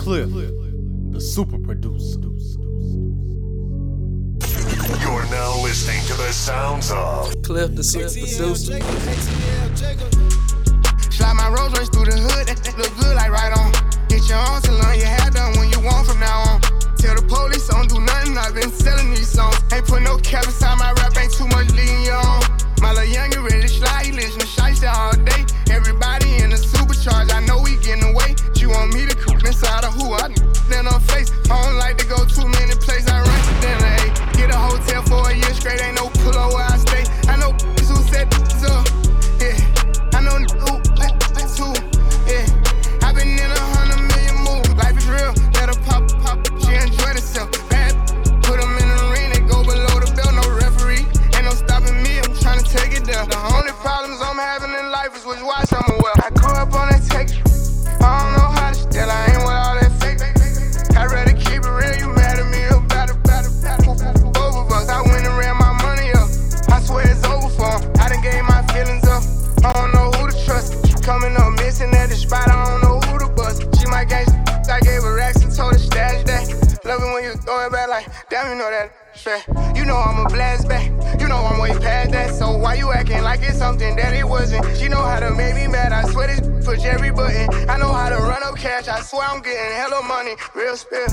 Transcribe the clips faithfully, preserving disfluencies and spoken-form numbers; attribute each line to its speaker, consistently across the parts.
Speaker 1: Cliff, the super producer.
Speaker 2: You're now listening to the sounds of
Speaker 3: Cliff, the super producer.
Speaker 4: Slide my Rolls Royce through the hood, that look good like right on. Get your own salon, your hair done when you want from now on. Tell the police don't do nothing, I've been selling these songs. Ain't put no cap inside my rap, ain't too much leading you on. My little youngin' ready to slide, he listen to Shiesty all day. Everybody in the supercharge, I know we getting away. She want me to cook inside of who? I then her face. I don't like to go too many places, I run to dinner, ayy. Get a hotel for a year straight, ain't no pillow where I stay. I know who set this up, yeah. I know who that's who, yeah. I been in a hundred million moves, life is real. Let her pop, pop, she enjoy herself. Bad, put them in the ring, they go below the belt, no referee. Ain't no stopping me, I'm trying to take it down. The only problems I'm having in life is which watch I'm well. I grew up on that take, I don't know how to steal, I ain't with all that fake. I'd rather keep it real, you mad at me about it, about it, about it. Both of us, I went and ran my money up. I swear it's over for him, I done gave my feelings up. I don't know who to trust. She coming up missing at the spot, I don't know who to bust. She my gangster, I gave her racks and told her stash that. Love it when you throw it back like, damn, you know that straight. You know I'm a blast back, you know I'm way past that. So why you acting like it's something that it wasn't? She know how to make me mad, I swear this push every button. I know how to run up cash, I swear I'm getting hella money, real spill.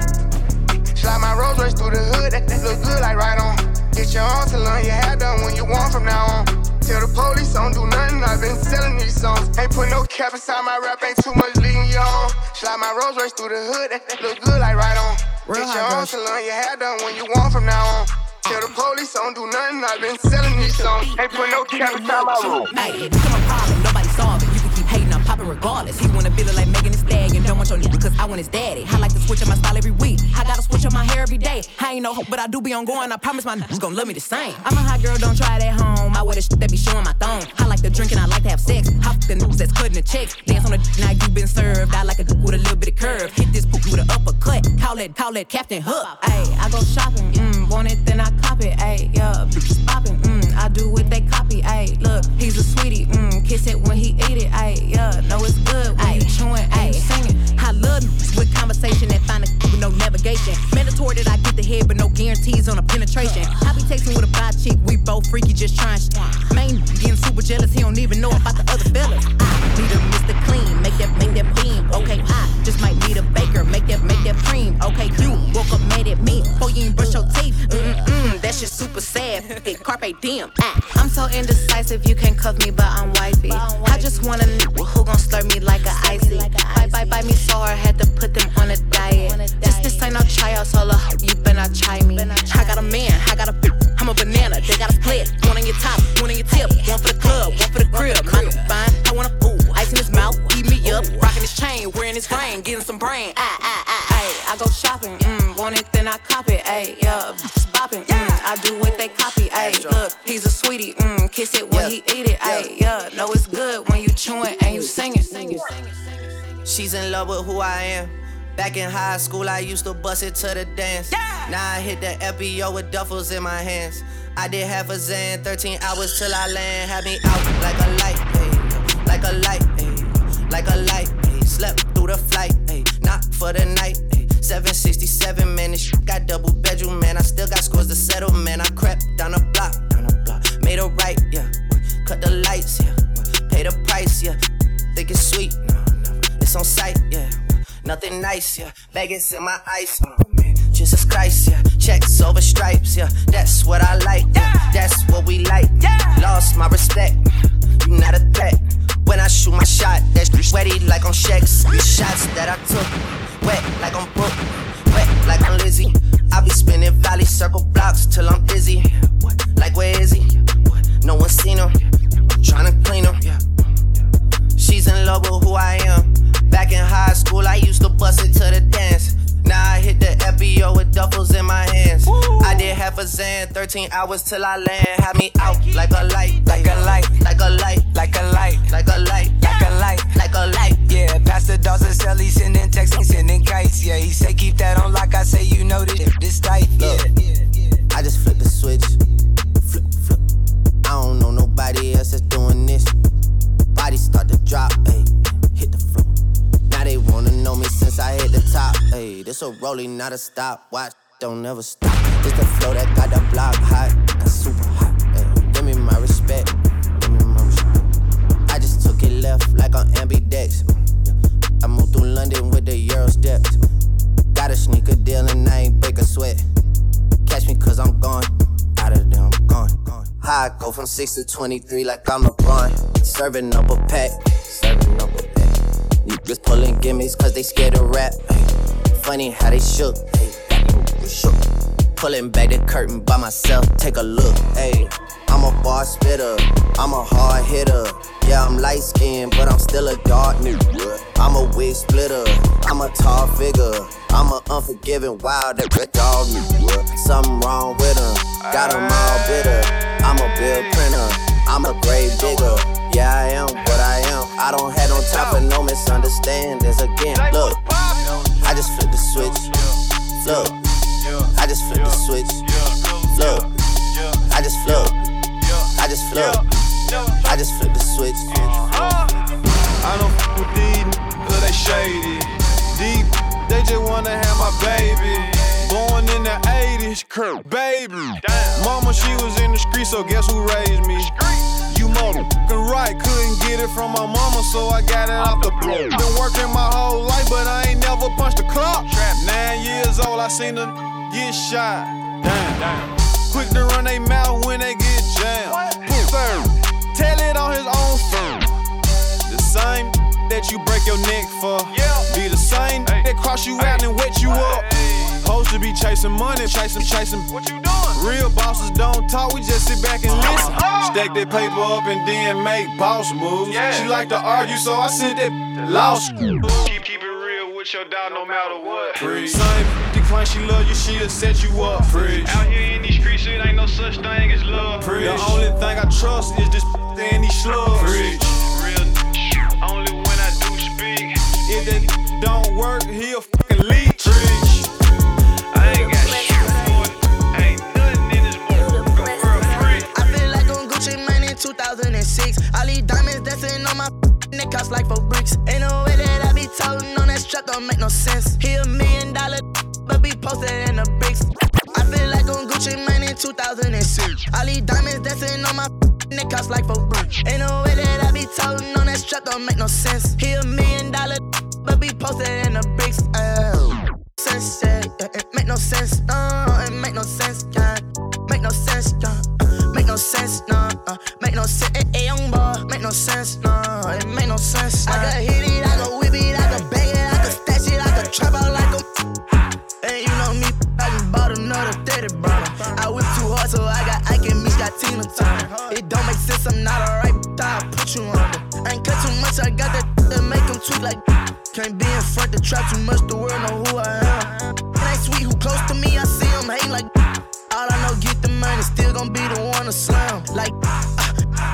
Speaker 4: Slide my Rolls Royce through the hood, that, that look good like right on. Get your own salon, your hair done when you want from now on. Tell the police don't do nothing, I've been selling these songs. Ain't put no cap inside my rap, ain't too much leading you on. Slide my Rolls Royce through the hood, that, that look good like right on. Get your own salon, your hair done when you want from now on. Tell the police don't do nothing, I've been selling these songs. Ain't put no cap inside my room.
Speaker 5: Hey, it become a problem, nobody solve it. You can keep hating, I'm popping regardless. He wanna feel it like Megan Thee Stallion. Don't want your nigga cause I want his daddy. I like to switch up my style every week. I gotta switch up my hair every day. I ain't no hope, but I do be on going. I promise my niggas gon' love me the same. I'm a hot girl, don't try it at home. I wear the shit that be showing my thong. I like to drink and I like to have sex. I fuck the niggas that's cutting the checks. Dance on the d- now you been served. I like a d- with a little bit of curve. Hit this poop with an uppercut. Call it, call it Captain Hook. Ayy, I go shopping, mm, want it, then I cop it, ayy, yeah. Bitches popping, mm, I do what they copy, ayy. Look, he's a sweetie, mm, kiss it when he eat it, ayy, yeah. Know it's good when you chewing, ayy, singing. I love with conversation that find a with no navigation. Mandatory that I get the head, but no guarantees on a penetration. I be texting with a bi chick, we both freaky, just trying shit. Man, getting super jealous, he don't even know about the other fellas. I need a Mister Clean, make that, make that beam. Okay, I just might need a baker, make that, make that cream. Okay, you woke up mad at me, before you ain't brush your teeth. Mm-mm-mm, that shit super sad. Hey, carpe diem. Ah. I'm so indecisive, you can't cuff me, but I'm wifey. I just want a nigga who gon' slurp me like a icy. Bite, bite, bite me so hard, had to put them on a diet. This, this ain't no tryout, so look, you better try me. I got a man, I got a bitch, I'm a banana, they got a split. One on your top, one on your tip, one for the club, one for the crib. I'm fine, I want a fool, ice in his mouth, eat me up, rocking his chain, wearing his ring, getting some brain. Ah, ah, ah, ayy, I go shopping, mm, want it, then I cop it, ayy, yeah, bitches bopping, mm, I do what they copy, ayy, look, he's a sweetie, mm, kiss it when he eat it, ayy, yeah, know it's good when you chewing and you singing.
Speaker 6: She's in love with who I am. Back in high school, I used to bust it to the dance. Yeah. Now I hit the F B O with duffels in my hands. I did half a Zan, thirteen hours till I land. Had me out like a light, ayy, like a light, ayy, like a light, ayy. Slept through the flight, ayy, not for the night, ayy. seven sixty-seven, man, this shit got double bedroom, man. I still got scores to settle, man. I crept down the block, down the block, made a right, yeah. Cut the lights, yeah. Pay the price, yeah. Think it's sweet, no, never. It's on sight, yeah. Nothing nice, yeah. Vegas in my ice, oh man. Jesus Christ, yeah. Checks over stripes, yeah. That's what I like, yeah. That's what we like, yeah. Lost my respect, you not a threat. When I shoot my shot, that's sweaty like on Shex. The shots that I took, wet like on Brooke, wet like on Lizzie. I be spinning valley circle blocks till I'm dizzy. Like where is he? No one seen him. Tryna clean him. She's in love with who I am. Back in high school, I used to bust it to the dance. Now I hit the F B O with duffels in my hands. Woo. I did half a Zan, thirteen hours till I land. Had me out like a light, like a light, like a light, like a light, like a light, like a light, like a light. Yeah, Pastor Dawson Sell, he sending texts, he sending kites. Yeah, he say keep that on like I say, you know this, this tight. Yeah, yeah, yeah. I just flip the switch, flip, flip. I don't know nobody else that's doing this. Body start to drop, ayy, hit the floor. Now they wanna know me since I hit the top. This a rolling, not a stopwatch. Don't never stop. It's the flow that got the block hot. That's super hot. Ay, give me my respect. Give me my respect. I just took it left like on ambidex. I moved through London with the Euro steps. Got a sneaker deal and I ain't break a sweat. Catch me cause I'm gone. Out of there, I'm gone. gone. How I go from six to twenty-three like I'm LeBron. Serving up a pack. Serving up a pack. Niggas pulling gimmicks cause they scared to rap. Ay, funny how they shook. Ay, shook. Pulling back the curtain by myself, take a look. Ay, I'm a bar spitter, I'm a hard hitter. Yeah, I'm light skinned, but I'm still a dark nigga. I'm a wig splitter, I'm a tall figure. I'm a unforgiving, wild that dog nigga. Something wrong with him, got him all bitter. I'm a bill printer, I'm a grave digger. Yeah, I am what I am. I don't have no time for no misunderstandings again. Look, I just flipped the switch. Look, I just flipped the switch. Look, I just flipped. I just flipped. I just flipped the switch.
Speaker 3: I don't f with these cause they shady. Deep, they just wanna have my baby. Born in the eighties, Kurt, baby. Mama, she was in the street, so guess who raised me? You motherfucking right, couldn't get it from my mama, so I got it off the block. Been working my whole life, but I ain't never punched a clock. Nine years old, I seen them get shot. Damn, damn. Quick to run they mouth when they get jammed. Third, tell it on his own phone. The same that you break your neck for, be the same that cross you out and wet you up. Supposed to be chasing money, chasing, chasing. What you doing? Real bosses don't talk, we just sit back and listen. Stack that paper up and then make boss moves. She like to argue, so I sent that law school. Keep, keep it real with your dog no matter what. Preach. Same decline, she love you, she'll set you up. Preach. Out here in these streets, it ain't no such thing as love. Preach. The only thing I trust is this and these slugs. Preach. Real only when I do speak. If that don't work, he'll fucking leech. Preach. I ain't got shit for it. Ain't nothing in this motherfucking world free.
Speaker 7: I feel like on Gucci Mane in two thousand six. All these diamonds dancing on my neck cost like four bricks. Ain't no way that I be toting on that strap, don't make no sense. He a million dollar, but be posted in the bricks. I feel like on Gucci Mane in two thousand six. All these diamonds dancing on my neck cost like four bricks. Ain't no way that I be toting on that strap, don't make no sense. He a million dollar, but be posted in the bricks. Oh. Sense, yeah, it make no sense, no, it make no sense, yeah, make no sense, yeah, make no sense, no, uh, make no sense, eh, eh, young boy, make no sense, no, it make no sense. I can hit it, I can whip it, I can bang it, I can stash it, I can trap out like a. And you know me, I just bought another thirty, brother. I whip too hard, so I got Ike and Mitch got Tina Turner. It don't make sense, I'm not alright, but I'll put you under. I ain't cut too much, I got that that make them tweak like. Can't be in front, the trap too much, the world know who I am. It ain't sweet, who close to me, I see him hate like. All I know, get the money, still gon' be the one to slam. Like, uh,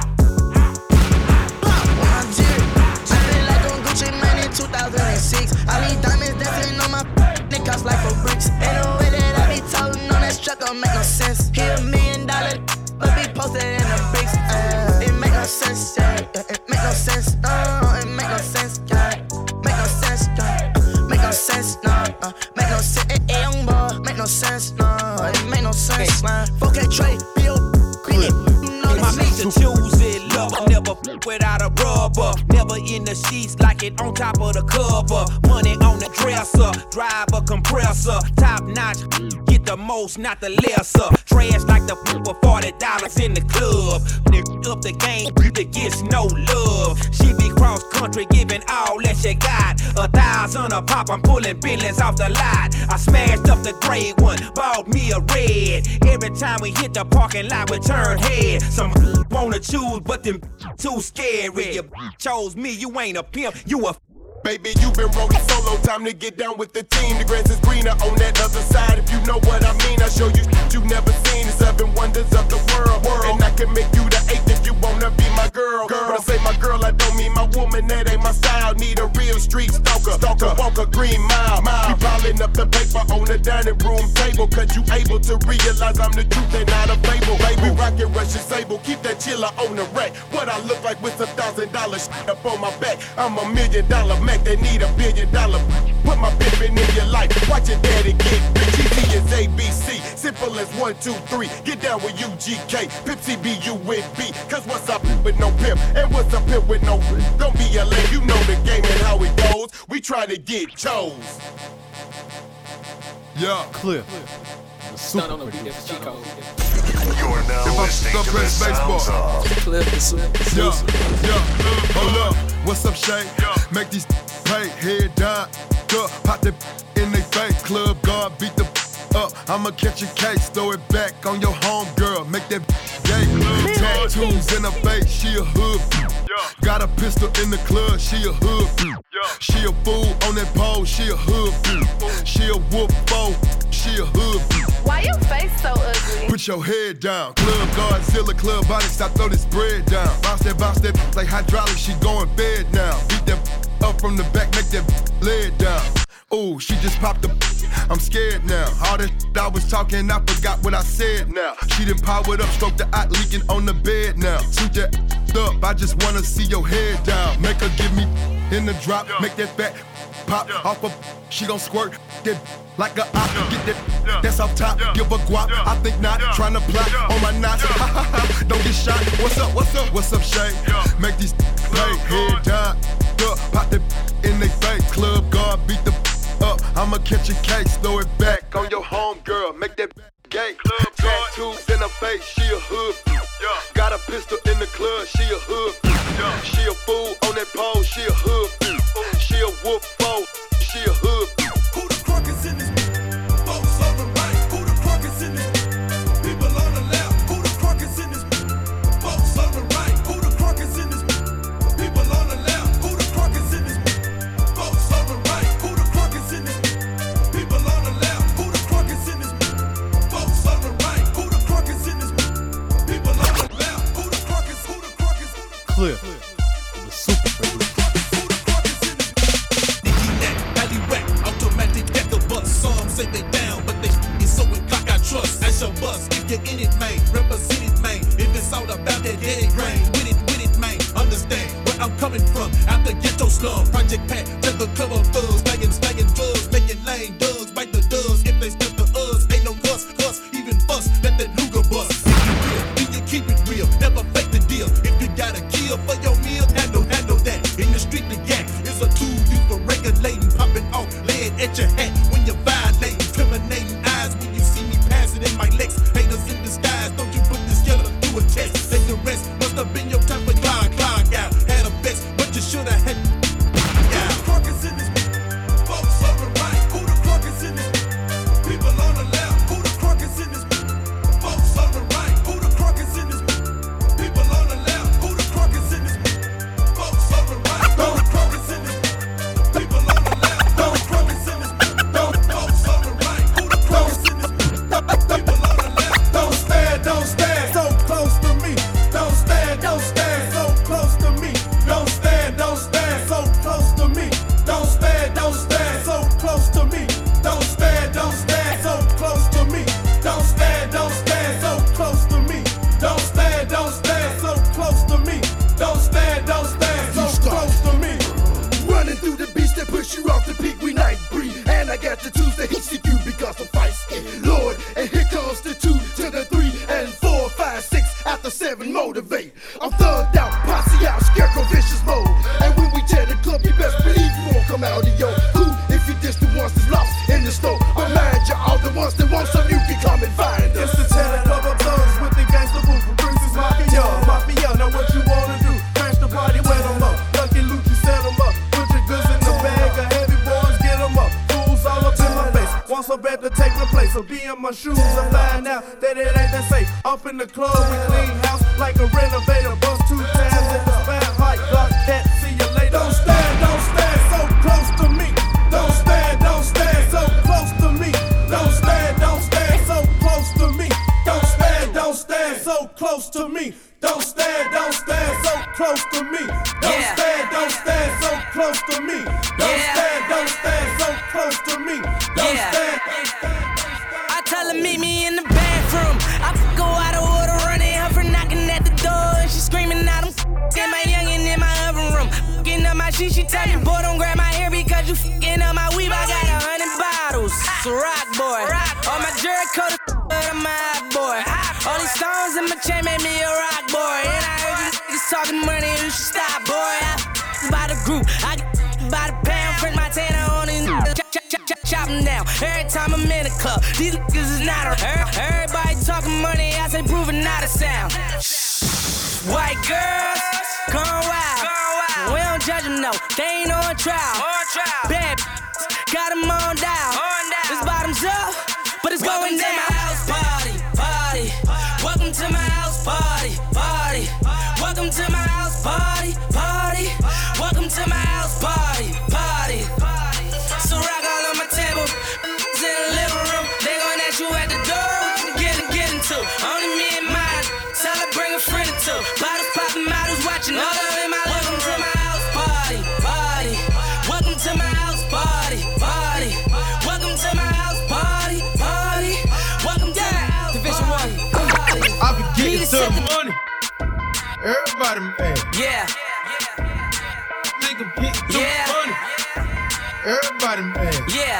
Speaker 7: when I'm jittery, I feel like on Gucci Mane in two thousand six. All these diamonds dancing on my neck cost like four bricks. Ain't no way that I be toting on that strap, don't make no sense. He a million dollar, but be posted in the bricks. Uh, it make no sense, yeah, it make no sense, no, it make no sense, yeah. Make no sense, no, make no sense, no, uh, make no sense, eh, eh, young boy, make no sense, no, it make no sense, man. four K trade, B O, queen it, you know
Speaker 8: My
Speaker 7: this
Speaker 8: bitch to choose it, lover, never without a rubber, never in the sheets like it on top of the cover. Money on the dresser, drive a compressor, top notch, get the most, not the lesser. Trash like the for forty dollars in the club. Nigga up the game, that gets no love. She be cross country, giving all that she got. A thousand a pop, I'm pulling billions off the lot. I smashed up the gray one, bought me a red. Every time we hit the parking lot, we turn head. Some wanna choose, but them too scary. You chose me, you ain't a pimp, you a
Speaker 9: Baby, you been rolling solo, time to get down with the team. The grass is greener on that other side, if you know what I mean. I show you shit you never seen, the seven wonders of the world. And I can make you the eighth if you wanna be my girl. girl. When I say my girl, I don't mean my woman, that ain't my style. Need a real street stalker, stalker, walk a green mile. mile. We piling up the paper on the dining room table, cause you able to realize I'm the truth and not a fable. Baby, rockin' Russian sable, keep that chiller on the rack. What I look like with a thousand dollars up on my back, I'm a million dollar man. They need a billion dollar Put my pimpin' in your life. Watch your daddy get rich. Easy as A B C. Simple as one, two, three. Get down with U G K. Pimp C B U with B. Cause what's up with no pimp? And what's a pimp with no pimp? Don't be a lame. You know the game and how it goes. We try to get chose.
Speaker 1: Yeah, clear. The super producer.
Speaker 2: You're now listening to the sounds of
Speaker 1: Yeah, yeah, hold up. What's up, Shay? Make these pay, head down, up, pop that in they face. Club guard, beat the up. I'ma catch a case, throw it back on your home girl. Make that gay. Tattoos in her face, she a hood. Got a pistol in the club, she a hood. She a fool on that pole, she a hood. She a whoop foe, she a hood.
Speaker 10: Why your face so ugly?
Speaker 1: Put your head down. Club Godzilla, club body, stop, throw this bread down. Bounce that, bounce that like hydraulic, she going bed now. Beat that up from the back, make that lead down. Ooh, she just popped the I'm scared now. All that I was talking, I forgot what I said now. She done powered up, stroke the eye leaking on the bed now. Shoot that up, I just wanna see your head down. Make her give me in the drop, make that fat pop off of, she gon' squirt that like a op. Get that, that's off top, give a guap. I think not, tryna plot on my knots. Don't get shot. What's up, what's up, what's up, Shay? Make these pay, head down, up, pop that in they face. Club guard, beat the up. I'ma catch a case, throw it back on your home girl. Make that gay. Tattoos in her face, she a hood. Got a pistol in the club, she a hood. She a fool on that pole, she a hood. She a whoop foe, she a hood.
Speaker 11: Who the crackers in this? Folks on the right. Who the crackers in this? People on the left. Who the crackers in this? Folks on the right. Who the crackers in this? People on the left. Who the crackers in this? Folks on the right. Who the crackers in this? People on the left. Who the crackers in this? Folks on the right. Who the crackers in this? People on the left. Who the crackers? Who the crackers?
Speaker 1: Clear. The super producer.
Speaker 11: Say they down, but they is so in clock I trust. As your bus, if you're in it, man, represent it, man. If it's all about that dead grain, with it, with it, man. Understand where I'm coming from. Out the ghetto slum, Project Pat, just a couple of thugs, stacking, stacking drugs, making lame duds, bite the duds. If they step to us, ain't no cuss, cuss, even fuss. Let that Luger bust. If you real, then you keep it real. Never fake the deal. If you gotta kill for your meal, handle, handle that. In the street, the yak is a tool used for regulating, popping off lead at your hat when you're violating. Discriminating eyes when you see me passing in my legs. Haters in disguise, don't you put this yellow through a test. Take the rest, must have been your time for clog, clog out. Had a vest, but you should have had. Yeah. Who the crackers in this? Folks on the right. Who the crackers in this? People on the left. Who the crackers in this? Folks on the right. Who the crackers in this? People on the left. Who the crackers in this? Folks on the right. Who the crackers in this? People on the left. Who the crackers in this? Folks on the right. Who the crackers in this? People on the left.
Speaker 3: Don't stand, don't stand so close to me. Don't stand, don't stand so close to me. Don't stand, don't stand so close to me. Don't stand, don't stand so close to me. Don't stand, don't stand so close to me. Don't stand, don't stand so close to me. Don't stand, don't stand so close to me. Don't stand, don't stand so close to me.
Speaker 12: Running through the beach that push you off the peak, we night breed. And I got the twos that hit you because I'm feisty. Lord, and here comes the two to the three and four, five, six, after seven, motivate. I'm thugged out, posse out, scarecrow, vicious mode. And when we tear the club, you best believe you won't come out of your cool if you diss the ones that's lost in the snow. But mind you, all the ones that want some, you can come and find us.
Speaker 3: It's the Cheddar Club of thugs with the gangsta boo from Bruce's Mafia. Mafia, now what you wanna do? Crash the party, wet them up. Lucky Luke, you set them up. Put your goods in the bag, of heavy boys, get them up. Fools all up in my face. Want so bad to take my place. So be in my shoes and find out that it ain't that safe. Up in the club, we clean house like a renovator. Bust two times in the span, like Glock cat. See you later. Don't stand, don't stand so close to me. Don't stand, don't stand so close to me. Don't stand, don't stand so close to me. Don't stand, don't stand so close to me. Don't stand, don't stand so close to me. Don't
Speaker 5: Yeah.
Speaker 3: stand, don't stand so close to me. Don't
Speaker 5: Yeah.
Speaker 3: stand, don't stand so close to me. Don't
Speaker 5: Yeah.
Speaker 3: stand.
Speaker 5: I tell her meet me in the bathroom. I go out of order, running her for knocking at the door. And she screaming out, I'm and my youngin' in my oven room. Getting up my shit, she tell me, boy, don't grab my hair because
Speaker 13: heard you fucking on my weave, I got a hundred bottles. It's a rock boy. All my jerk coat is on my hot boy. All these stones in my chain made me a rock boy. And I heard you niggas talking money, you should stop, boy. I by the group, I by the pound, print my tanner on these niggas. Chop, chop, chop, chop, chop them down. Every time I'm in the club, these niggas is not a. Everybody talking money, I say proving not a sound. White girls, gone wild. We don't judge them, no, they ain't on trial. Bad got them on down. This bottoms up, but it's going down. Welcome to my house party, party. Welcome to my house party, party. Welcome to my house party, party. Welcome to my house party, party. So rock all on my table, it's in the living room. They gon' ask you at the door, what you get to get into. Only me and mine, tell her bring a friend or two. Bottles popping, models watching, all of in my living room. Welcome to my house party, party. Welcome to my house party, party. Welcome to my house party, party. Welcome to my house Division One party.
Speaker 3: I be getting to the money. Everybody mad.
Speaker 13: Yeah.
Speaker 3: Think I'm getting to
Speaker 13: Yeah.
Speaker 3: the money. Everybody mad.
Speaker 13: Yeah.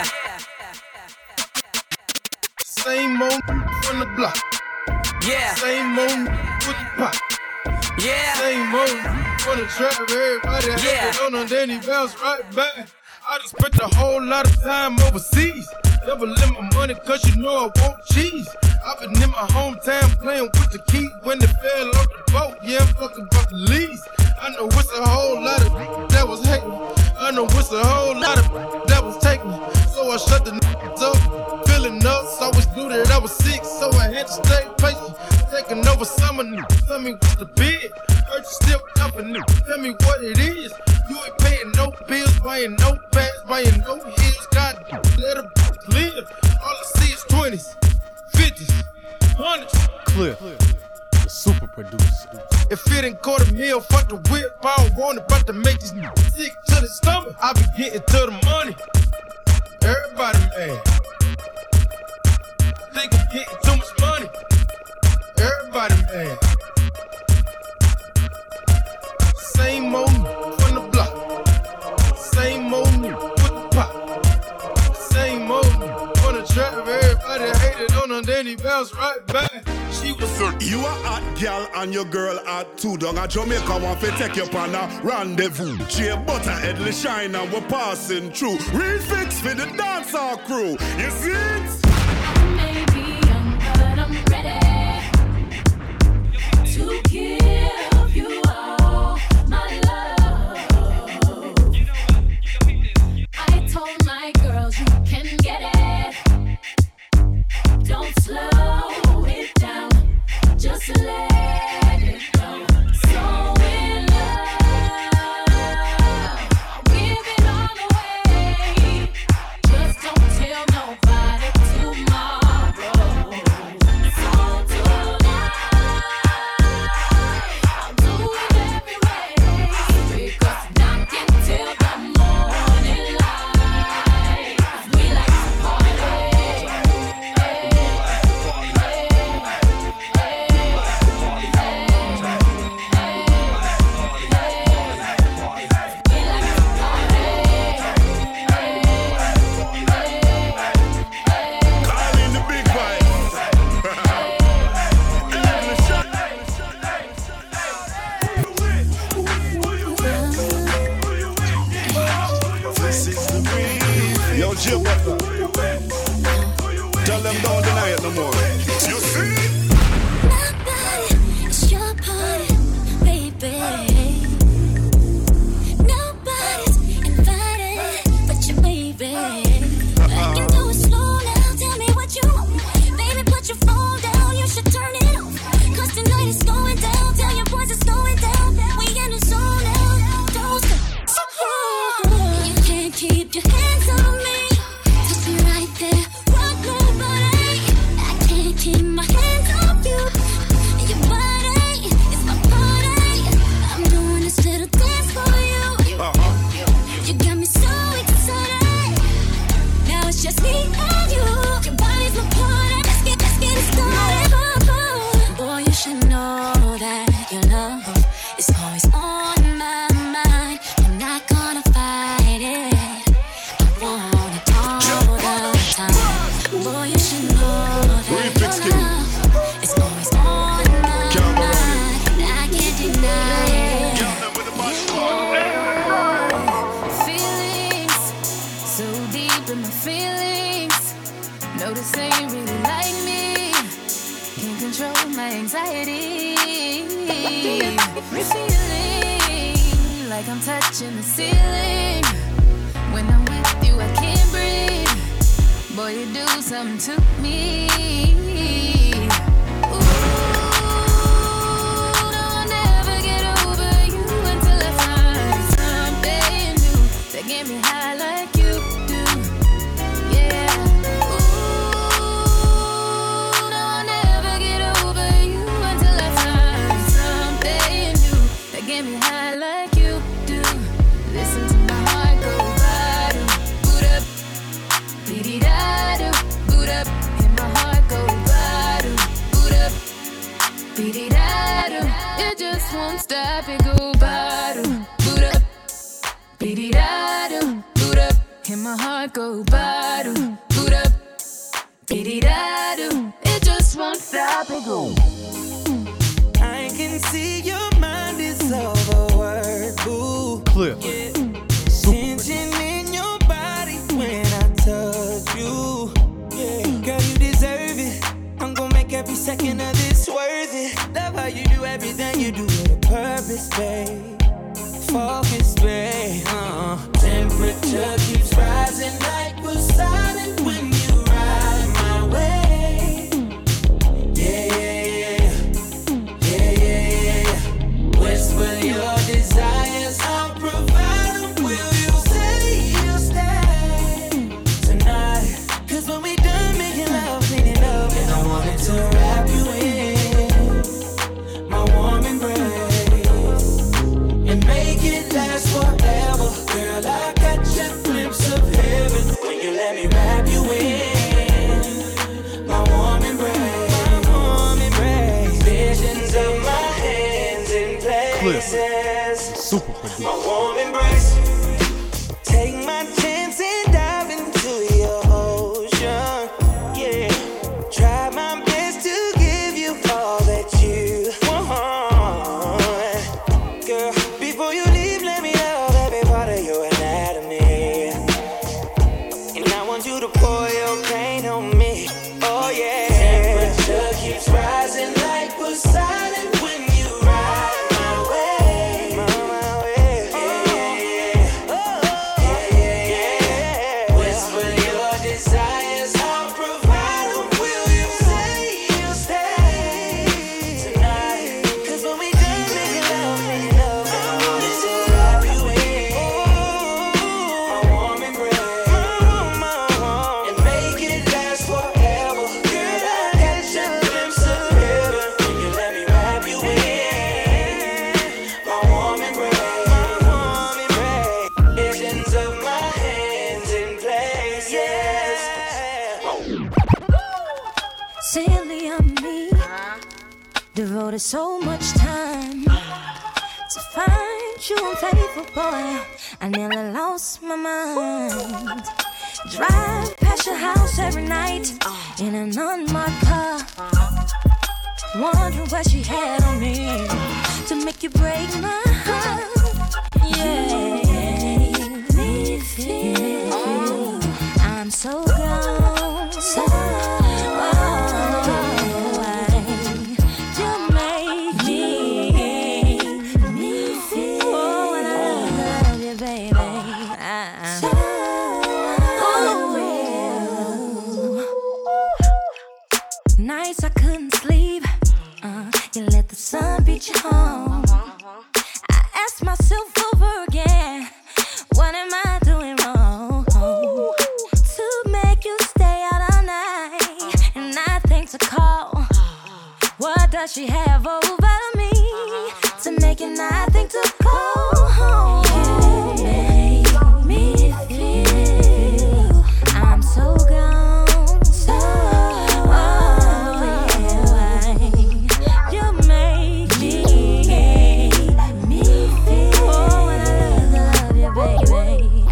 Speaker 3: Same old from the block.
Speaker 13: Yeah.
Speaker 3: Same old with the pop.
Speaker 13: Yeah.
Speaker 3: Same old for the trap. Everybody
Speaker 13: Yeah.
Speaker 3: had it on them, then he bounced right back. I just spent a whole lot of time overseas. Never limit my money cause you know I want cheese. I've been in my hometown playing with the key when they fell off the boat. Yeah, I'm fucking about to leave. I know it's a whole lot of that was hating. I know it's a whole lot of that was taking. So I shut the up, feeling nuts. Always knew that I was sick, so I had to stay patient. Taking over summer, tell me what's the bid. Heard you still dumping, tell me what it is. You ain't paying no bills, buying no pants, buying no heels. God, let them live. All I see is twenties, fifties, hundreds.
Speaker 14: Clear, the super producer.
Speaker 3: If it ain't quarter meal, fuck the whip. I don't want it, about to make these niggas sick to the stomach. I be getting to the money. Everybody mad. Think I'm getting too much money. Everybody mad. Same old from the block. Same old with the pop. Same old from the trap. Everybody hated on her, then he bounced right back. She was so.
Speaker 15: You a hot gal and your girl hot too. Down at Jamaica want to take you on a rendezvous. Jay Butterhead, shine and we're passing through. Real fix for the dancehall crew. You see it?
Speaker 16: Maybe I'm but I'm ready to give you all my love. I told my girls you can get it. Don't slow it down, just let it go. So in love, I'll give it all away. Just don't tell nobody tomorrow. So tonight, I'll do it every way. Because not until the morning light, 'cause we like to party.
Speaker 15: Yo, Jim, tell them don't deny it no more. You see?
Speaker 16: It's your party, baby. Nobody's invited but your baby. I can do it slow now. Tell me what you want. Baby, put your phone down. You should turn it off. 'Cause tonight is going down. Tell your boys it's going down. We in the zone now. Don't stop. You can't keep your hands on me. Touch me right there. Rock nobody. I can't Feeling like I'm touching the ceiling. When I'm with you, I can't breathe. Boy, you do something to me. Ooh, don't ever get over you until I find something new that get me high like you do. Yeah. Ooh, don't ever get over you until I find something new that get me high like you do. Listen to my heart go bada, boot up, beady da do, boot up, and my heart go bada, boot up, beady da do. It just won't stop, it go bada, boot up, beady da do, boot up, and my heart go bada, boot up, beady da do. It just won't stop, it go.
Speaker 8: I can see your mind is overworked, boo.
Speaker 14: Clear.
Speaker 8: Yeah. Tension in your body when I touch you. Yeah, girl, you deserve it. I'm gonna make every second of this worth it. Love how you do everything you do with a purpose, babe. Focus, babe. Uh, temperature keeps rising like Poseidon when you ride my way. Yeah, yeah, yeah. Yeah, yeah, yeah. Whisper your desires, I'll provide them. Will you say you'll stay tonight? Cause when we done making love, cleaning up, and I wanted to wrap you in my warm embrace and make it last forever. Girl, I got your glimpse of heaven when you let me wrap you in my warm embrace, my warm embrace. Visions of my hands in places.
Speaker 14: Super producer.
Speaker 8: My warm embrace. Take my chance and dive into your ocean. Yeah. Try my best to give you all that you want. Girl, before you leave, let me love every part of your anatomy. And I want you to pour your pain on me. Oh yeah. Temperature keeps rising like Poseidon when you ride my way. My, my way. Yeah, yeah, yeah. Yeah, yeah, yeah. Whisper your desires, I'll provide them. Will you say you'll stay tonight? Cause when we done making love, making love, I wanted to wrap you in my warm embrace, my warm, and make it last forever. Girl, I got your glimpse of heaven when you let me wrap you in my warm embrace, my warm embrace. Visions of my hands in place, yes.
Speaker 16: Silly of me, devoted so much time to find you unfaithful, boy. I nearly lost my mind. Drive past your house every night in an unmarked car, wondering what she had on me to make you break my heart. Yeah, me feel I'm so gone, so you make me, me feel. Oh, when I love you, baby. I, oh, nights I couldn't sleep. Uh, you let the sun beat you home. I asked myself over again, what am I doing wrong to make you stay out all night and not think to call? What does she have over me to make it not think to call? You make me feel I'm so gone, so oh, yeah. You make me, me feel oh, when I love, love you, baby.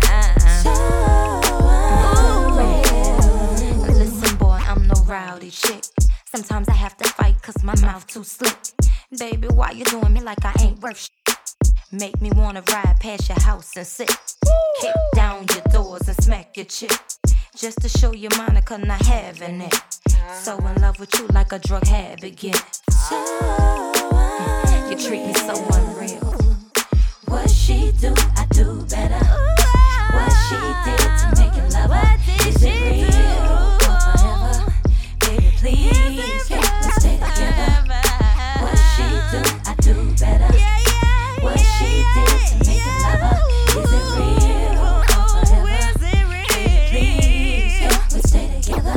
Speaker 16: Oh, listen, boy, I'm no rowdy chick. Sometimes I have to fight cause my mouth too slick. Baby, why you doing me like I ain't worth shit? Make me wanna ride past your house and sit. Kick down your doors and smack your chick. Just to show you Monica not having it. So in love with you like a drug habit get. So, nigga treat me so unreal. What she do, I do better. What she did to make it love her. Is it real or forever? Baby, please, can we stay together? What she do, I do better. What she did to make it love her. Is it real or forever? Baby, please, can we stay together?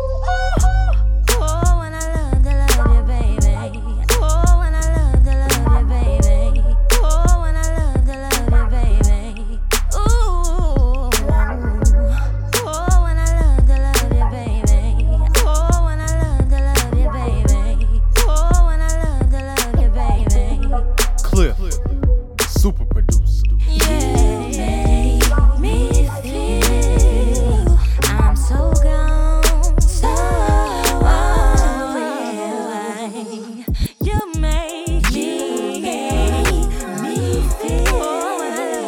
Speaker 14: Super producer.
Speaker 16: I'm so gone, so away. You make me, me feel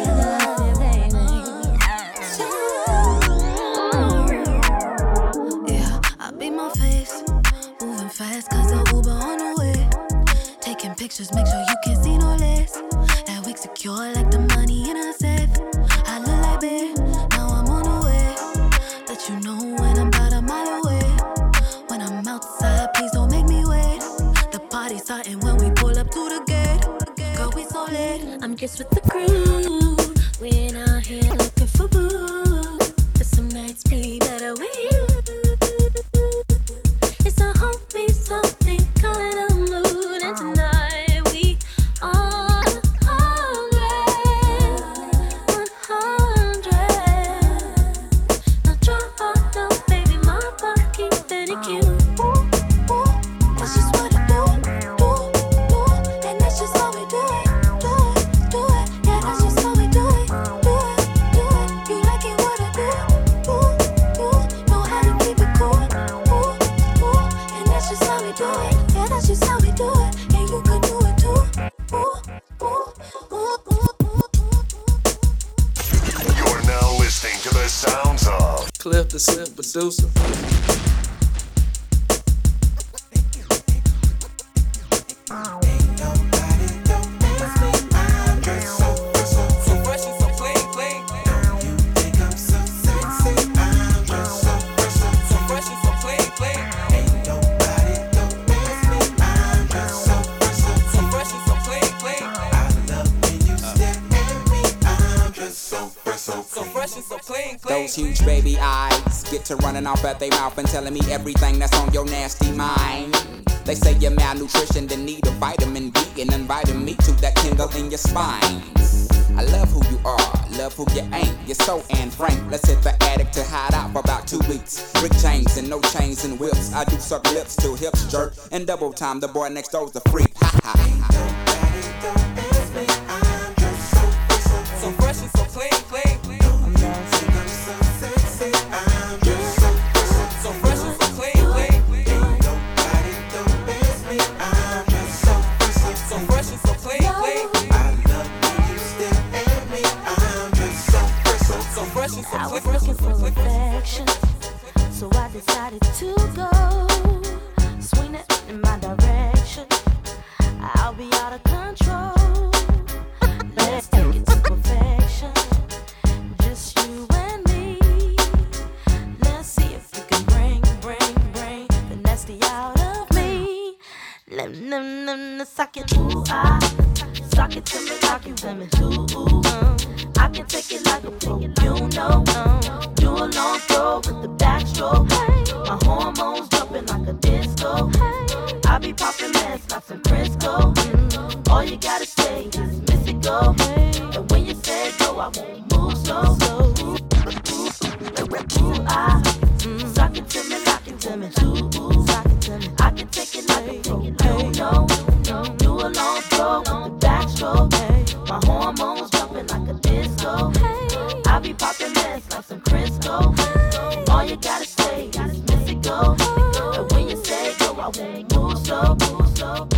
Speaker 17: Yeah, I beat my face, moving fast 'cause the Uber on the way. Taking pictures, make sure you can see no less. That wig secure like the money in a safe. I look like babe, now I'm on the way. Let you know when I'm about a mile away. When I'm outside, please don't make me wait. The party's starting when we pull up to the gate. Girl, we so late.
Speaker 16: I'm just with the crew. We ain't out here looking for boo. But some nights be better with you. It's a homie, something kind of mood. And tonight we are hungry. one hundred. Now drop out now, baby, my body keep it cute.
Speaker 17: That's just what I do, do, do. And that's just how we do it, do it, do it. Yeah, that's just how we do it, do it, do it. You like it what I do, do, do. Know how to keep it cool, ooh, ooh. And that's just how we do it, yeah, that's just how we do it. Yeah, you can do it too, ooh, ooh, ooh, ooh.
Speaker 2: You're now listening to the sounds of
Speaker 18: Cliff the Slim Producer.
Speaker 19: Those huge baby eyes get to running off at their mouth and telling me everything that's on your nasty mind. They say you're malnutrition, then need a vitamin B and inviting me to that tingle in your spine. I love who you are, love who you ain't. You're so Anne Frank. Let's hit the attic to hide out for about two weeks. Rick James and no chains and whips. I do suck lips till hips jerk. And double time, the boy next door's a freak. Ha ha ha.
Speaker 8: So fresh and so clean, clean, clean. I'm dancing, I'm so sexy. I'm just so fresh, so fresh and so clean, clean. Ain't nobody don't miss me. I'm just so fresh, so fresh and so clean, clean. I love when you stare at me. I'm just so fresh, so, so fresh and so
Speaker 16: I was
Speaker 8: clean.
Speaker 16: looking for affection, so I decided to go. Swing it in my direction. I'll be out of control. Let's take it to perfection. Just you and me. Let's see if you can bring, bring, bring the nasty out of me. Let me, let me, let me suck it. Ooh, I suck it to me, rock it with me. Ooh, ooh, um, I can take it like a pro, you know. Um, do a long throw with the backstroke. Hey, my hormones jumping like a disco. Hey, I be popping mess, not some Crisco. Mm, all you gotta say is miss it go. Hey, and when you say go, I won't move slow. So, ooh, ooh, ooh, ooh, I mm, suck it to me, lock it to me. Ooh, ooh, suck it to me. I can take it like a pro, you know. Do a long throw with the backstroke. Hey, my hormones jumping like a disco. Hey, I be popping mess like some Crisco. And all you gotta say is miss it go. And when you say go, I won't move slow, move slow.